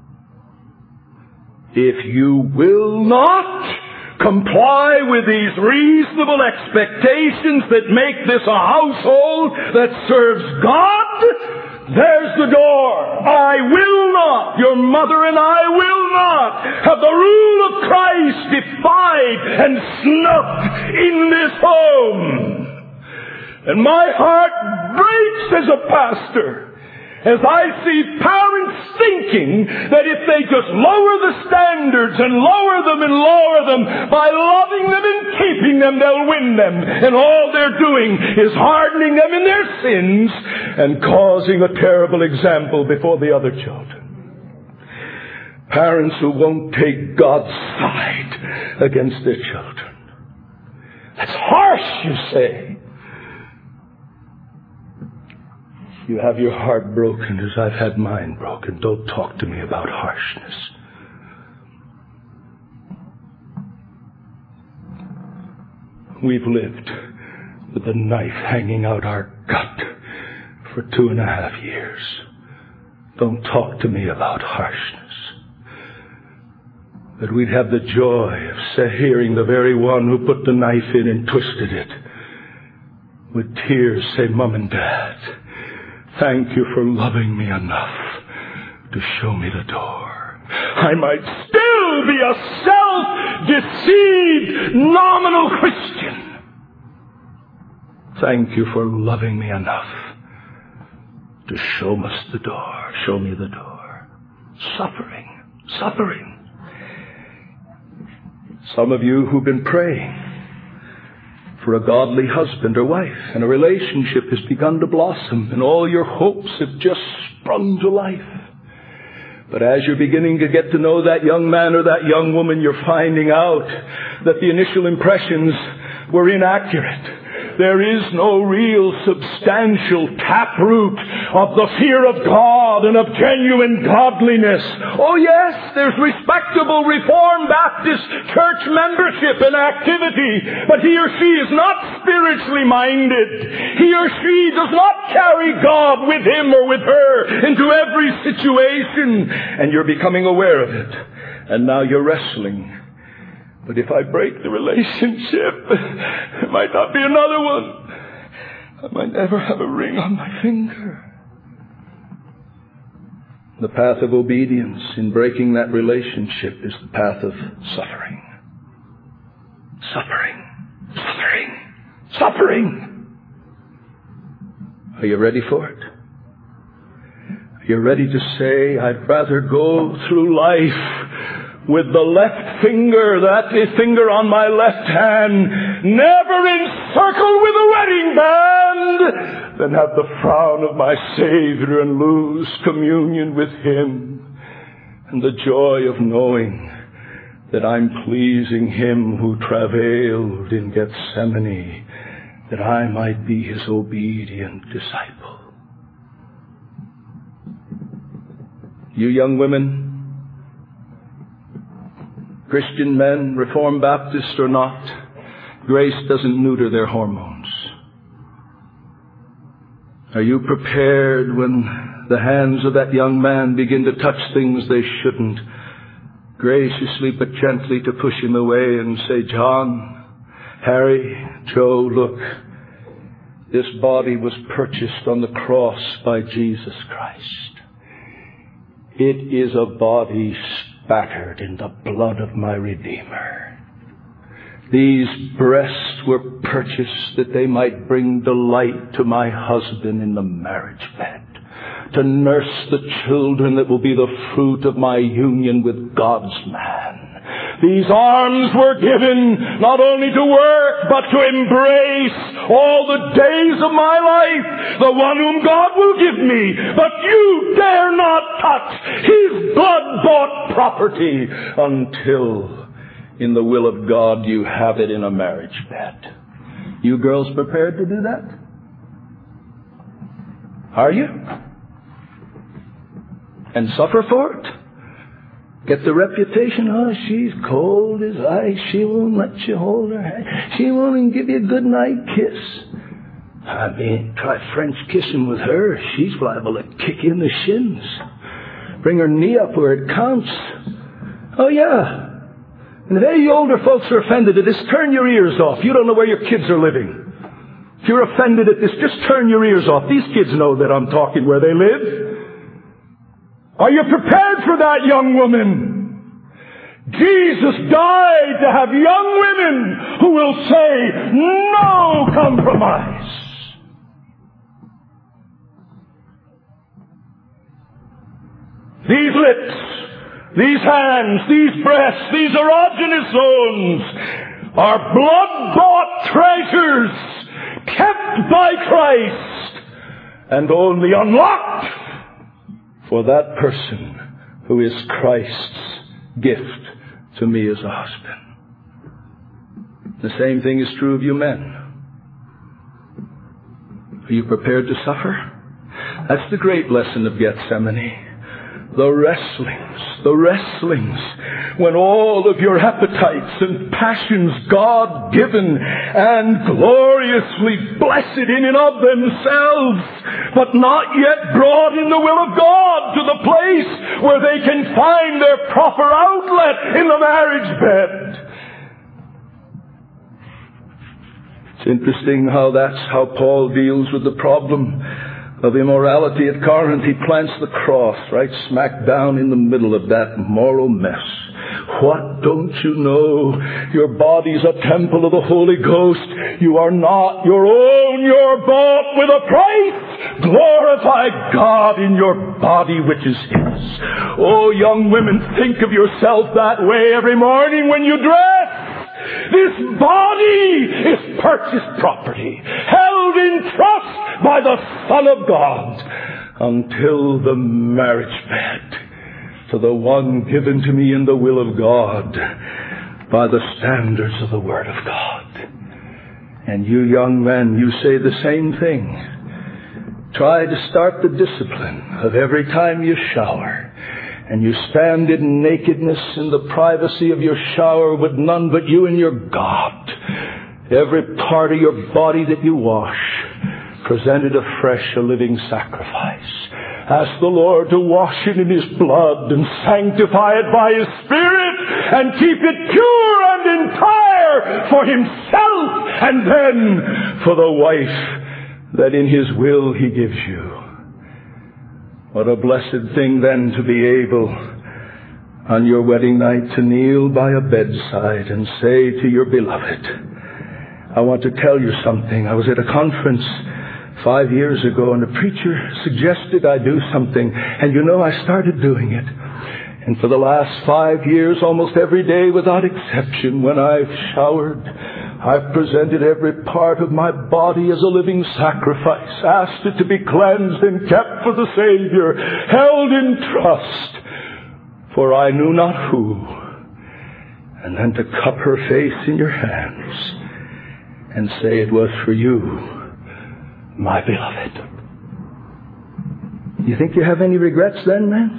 If you will not comply with these reasonable expectations that make this a household that serves God, there's the door. I will not, your mother and I will not have the rule of Christ defied and snubbed in this home. And my heart breaks as a pastor As I see parents thinking that if they just lower the standards and lower them by loving them and keeping them, they'll win them. And all they're doing is hardening them in their sins and causing a terrible example before the other children. Parents who won't take God's side against their children. That's harsh, you say. You have your heart broken as I've had mine broken. Don't talk to me about harshness. We've lived with a knife hanging out our gut for 2.5 years. Don't talk to me about harshness. That we'd have the joy of hearing the very one who put the knife in and twisted it with tears say, Mom and Dad, thank you for loving me enough to show me the door. I might still be a self-deceived, nominal Christian. Thank you for loving me enough to show us the door. Show me the door. Suffering. Some of you who've been praying for a godly husband or wife, and a relationship has begun to blossom, and all your hopes have just sprung to life. But as you're beginning to get to know that young man or that young woman, you're finding out that the initial impressions were inaccurate. There is no real substantial taproot of the fear of God and of genuine godliness. Oh yes, there's respectable Reformed Baptist church membership and activity, but he or she is not spiritually minded. He or she does not carry God with him or with her into every situation, and you're becoming aware of it. And now you're wrestling. But if I break the relationship, there might not be another one. I might never have a ring on my finger. The path of obedience in breaking that relationship is the path of suffering. Suffering. Are you ready for it? Are you ready to say, I'd rather go through life with the left finger, that is finger on my left hand, never encircled with a wedding band, than have the frown of my Savior and lose communion with Him and the joy of knowing that I'm pleasing Him who travailed in Gethsemane, that I might be His obedient disciple. You young women, Christian men, Reformed Baptist or not, grace doesn't neuter their hormones. Are you prepared when the hands of that young man begin to touch things they shouldn't, graciously but gently to push him away and say, John, Harry, Joe, look, this body was purchased on the cross by Jesus Christ. It is a body spattered in the blood of my Redeemer. These breasts were purchased that they might bring delight to my husband in the marriage bed, to nurse the children that will be the fruit of my union with God's man. These arms were given not only to work, but to embrace all the days of my life, the one whom God will give me. But you dare not touch His blood-bought property until, in the will of God, you have it in a marriage bed. You girls prepared to do that? Are you? And suffer for it? Get the reputation, oh, she's cold as ice. She won't let you hold her hand. She won't even give you a good night kiss. I mean, try French kissing with her. She's liable to kick you in the shins. Bring her knee up where it counts. Oh, yeah. And if any older folks are offended at this, turn your ears off. You don't know where your kids are living. If you're offended at this, just turn your ears off. These kids know that I'm talking where they live. Are you prepared for that, young woman? Jesus died to have young women who will say, no compromise. these lips, these hands, these breasts, these erogenous zones are blood-bought treasures kept by Christ and only unlocked for that person who is Christ's gift to me as a husband. The same thing is true of you men. Are you prepared to suffer? That's the great lesson of Gethsemane. The wrestlings, when all of your appetites and passions, God-given and gloriously blessed in and of themselves, but not yet brought in the will of God to the place where they can find their proper outlet in the marriage bed. It's interesting how that's how Paul deals with the problem of immorality at Corinth. He plants the cross right smack down in the middle of that moral mess. What don't you know? Your body's a temple of the Holy Ghost. You are not your own. You're bought with a price. Glorify God in your body, which is His. Oh, young women, think of yourself that way every morning when you dress. This body is purchased property, held in trust by the Son of God until the marriage bed, to the one given to me in the will of God by the standards of the Word of God. And you young men, you say the same thing. Try to start the discipline of every time you shower, and you stand in nakedness in the privacy of your shower with none but you and your God. Every part of your body that you wash, presented afresh a living sacrifice. Ask the Lord to wash it in His blood and sanctify it by His Spirit and keep it pure and entire for Himself and then for the wife that in His will He gives you. What a blessed thing then to be able on your wedding night to kneel by a bedside and say to your beloved, I want to tell you something. I was at a conference 5 years ago and a preacher suggested I do something, and I started doing it. And for the last 5 years, almost every day without exception, when I've showered, I've presented every part of my body as a living sacrifice, asked it to be cleansed and kept for the Savior, held in trust, for I knew not who, and then to cup her face in your hands and say it was for you, my beloved. You think you have any regrets then, man?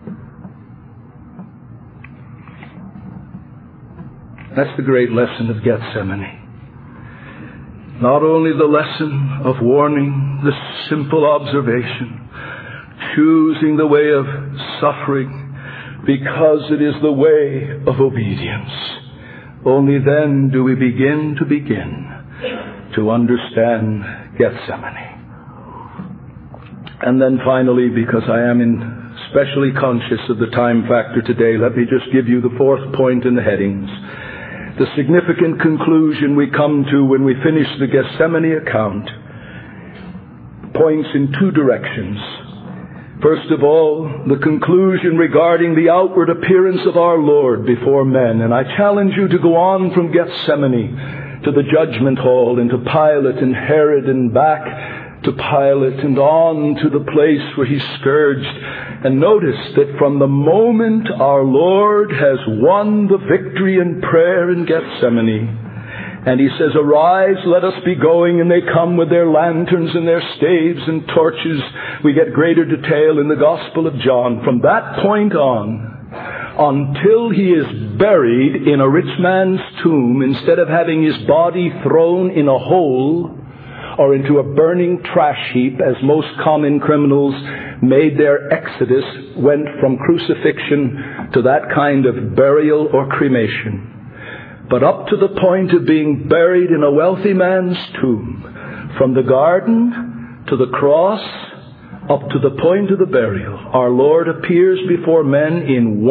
That's the great lesson of Gethsemane. Not only the lesson of warning, the simple observation, choosing the way of suffering because it is the way of obedience. Only then do we begin to understand Gethsemane. And then finally, because I am especially conscious of the time factor today, let me just give you the fourth point in the headings. The significant conclusion we come to when we finish the Gethsemane account points in two directions. First of all, the conclusion regarding the outward appearance of our Lord before men. And I challenge you to go on from Gethsemane to the judgment hall and to Pilate and Herod and back to Pilate and on to the place where He's scourged. And notice that from the moment our Lord has won the victory in prayer in Gethsemane, and He says, arise, let us be going, and they come with their lanterns and their staves and torches. We get greater detail in the Gospel of John. From that point on, until He is buried in a rich man's tomb, instead of having His body thrown in a hole or into a burning trash heap, as most common criminals made their exodus, went from crucifixion to that kind of burial or cremation. But up to the point of being buried in a wealthy man's tomb, from the garden to the cross, up to the point of the burial, our Lord appears before men in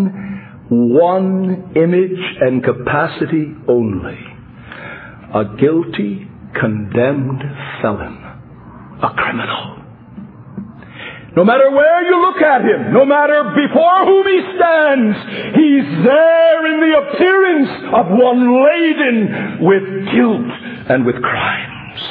one image and capacity only. A guilty, condemned felon, a criminal. No matter where you look at him, no matter before whom he stands, he's there in the appearance of one laden with guilt and with crimes.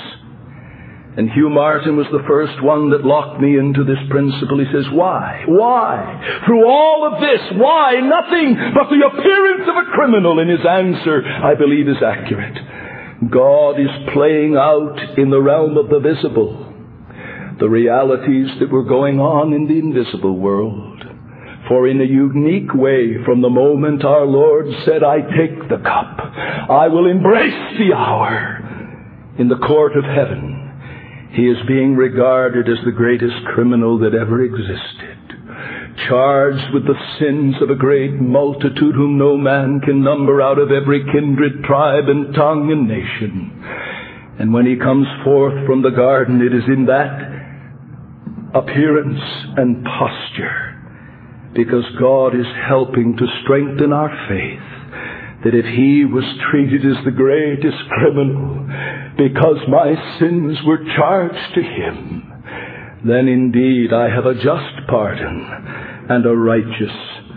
And Hugh Martin was the first one that locked me into this principle. He says, why? Why? Through all of this, why? Nothing but the appearance of a criminal. And his answer, I believe, is accurate. God is playing out in the realm of the visible the realities that were going on in the invisible world. For in a unique way, from the moment our Lord said, I take the cup, I will embrace the hour, in the court of heaven, he is being regarded as the greatest criminal that ever existed, charged with the sins of a great multitude whom no man can number, out of every kindred, tribe, and tongue and nation. And when he comes forth from the garden, it is in that appearance and posture, because God is helping to strengthen our faith, that if he was treated as the greatest criminal because my sins were charged to him, then indeed I have a just pardon and a righteous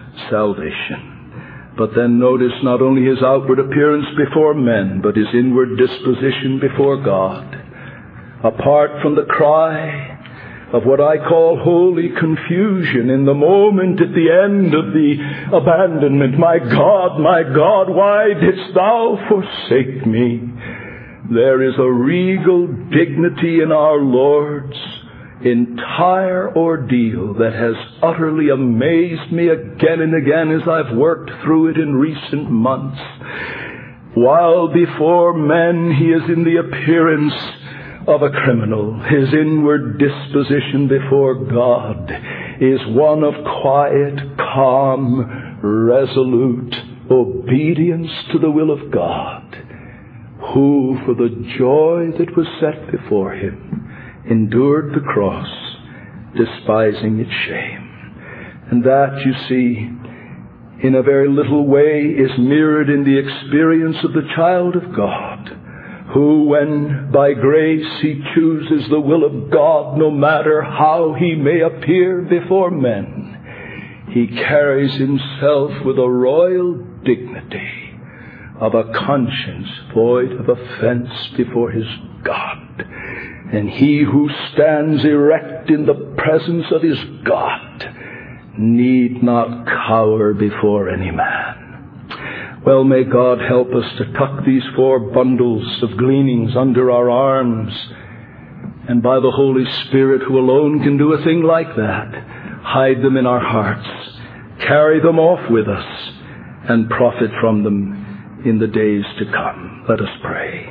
salvation. But then notice not only his outward appearance before men, but his inward disposition before God. Apart from the cry of what I call holy confusion in the moment at the end of the abandonment, my God, why didst thou forsake me? There is a regal dignity in our Lord's entire ordeal that has utterly amazed me again and again as I've worked through it in recent months. While before men he is in the appearance of a criminal, his inward disposition before God is one of quiet, calm, resolute obedience to the will of God, who for the joy that was set before him endured the cross, despising its shame. And that, you see, in a very little way is mirrored in the experience of the child of God, who, when by grace he chooses the will of God, no matter how he may appear before men, he carries himself with a royal dignity of a conscience void of offense before his God. And he who stands erect in the presence of his God need not cower before any man. Well, may God help us to tuck these 4 bundles of gleanings under our arms, and by the Holy Spirit, who alone can do a thing like that, hide them in our hearts, carry them off with us, and profit from them in the days to come. Let us pray.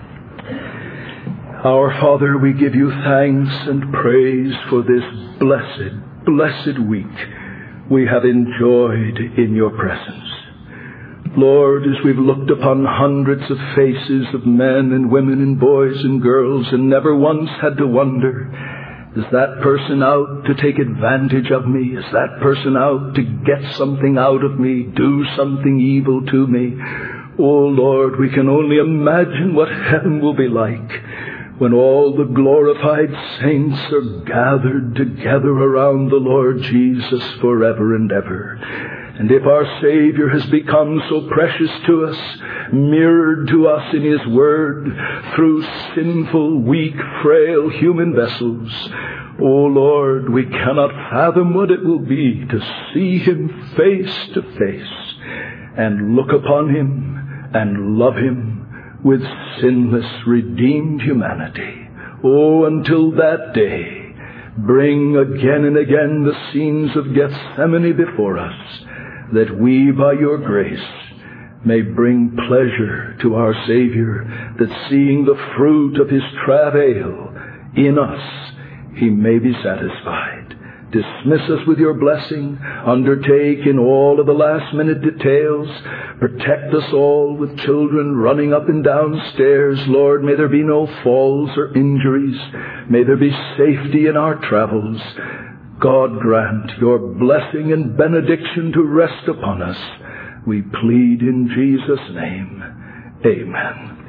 Our Father, we give you thanks and praise for this blessed week we have enjoyed in your presence. Lord, as we've looked upon hundreds of faces of men and women and boys and girls and never once had to wonder, is that person out to take advantage of me? Is that person out to get something out of me, do something evil to me? Oh Lord, we can only imagine what heaven will be like when all the glorified saints are gathered together around the Lord Jesus forever and ever. And if our Savior has become so precious to us, mirrored to us in his word through sinful, weak, frail human vessels, oh Lord, we cannot fathom what it will be to see him face to face and look upon him and love him with sinless, redeemed humanity. Oh, until that day, bring again and again the scenes of Gethsemane before us, that we, by your grace, may bring pleasure to our Savior, that seeing the fruit of his travail in us, he may be satisfied. Dismiss us with your blessing. Undertake in all of the last-minute details. Protect us all with children running up and down stairs. Lord, may there be no falls or injuries. May there be safety in our travels. God, grant your blessing and benediction to rest upon us. We plead in Jesus' name. Amen.